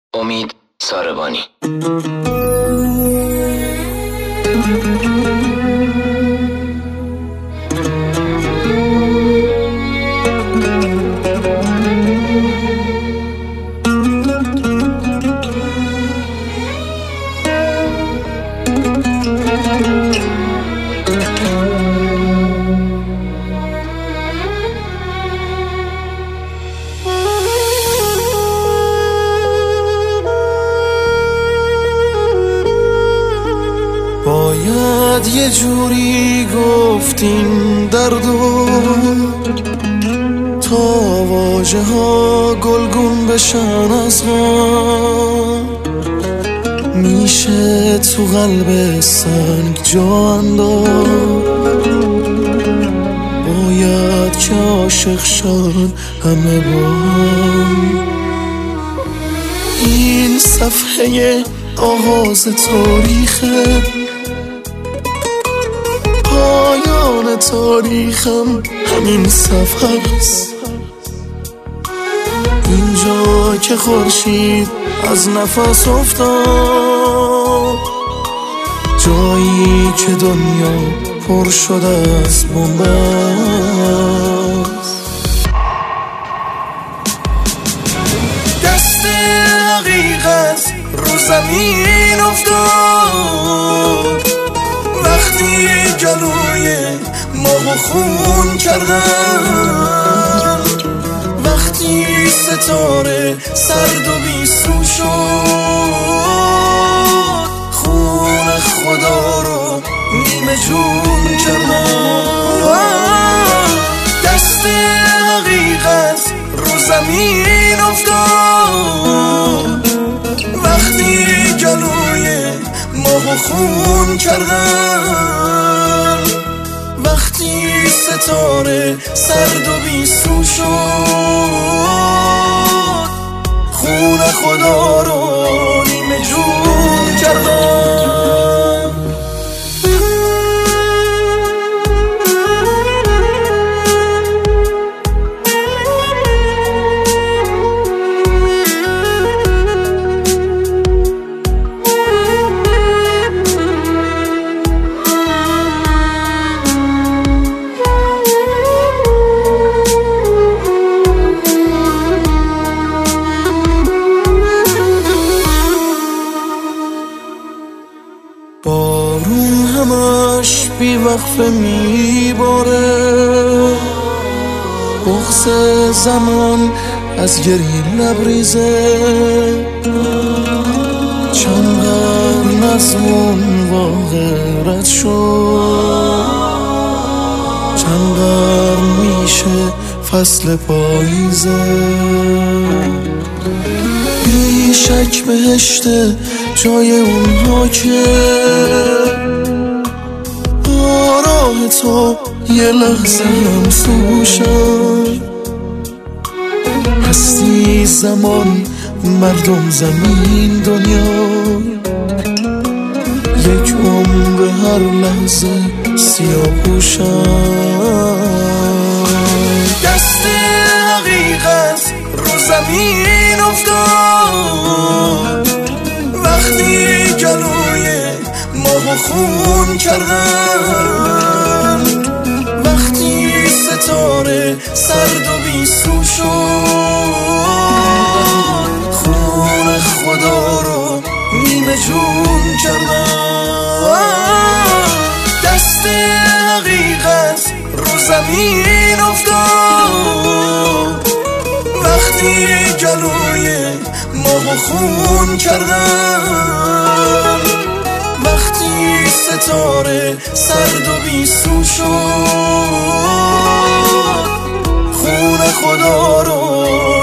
امید ساربانی. باید یه جوری گفتیم دردو تا واژه ها گلگون بشن از غم. میشه تو قلب سنگ جا انداخت، باید که عاشق شن همه با هم. این صفحه آغاز تاریخه، پایان تاریخم همین صفحه است. اینجا که خورشید از نفس افتاد، جایی که دنیا پر شده از بمب است. دست حقیقت رو زمین افتاد وقتی جلوی ما خون کردن، وقتی ستاره سرد و بیسو شد، خون خدا رو نیمه جون کردن. دست حقیقت رو زمین افتاد وقتی جلوی ما خون کردن، وقتی ستاره سرد و بیسو شد، خون خدا رو نیمه جون کردن. بارون همش بی وقفه میباره، بغض زمان از گریه لبریزه. چند قرن از اون واقع رد شد، چند قرن میشه فصل پاییزه. بی شک بهشته جای اونها که با راه تو یه لحظه هم سوشن. هستی زمان مردم زمین دنیا، یک عمر هر لحظه سیاه پوشن. دست حقیقت رو زمین افتاد وقتی جلوی ما خون کردن، وقتی ستاره سرد و بیسو شد، خون خدا رو نیمه جون کردن. دست حقیقت رو زمین افتاد وقتی جلوی ما خون کردن، وقتی ستاره سرد و بیسو شد، خون خدا رو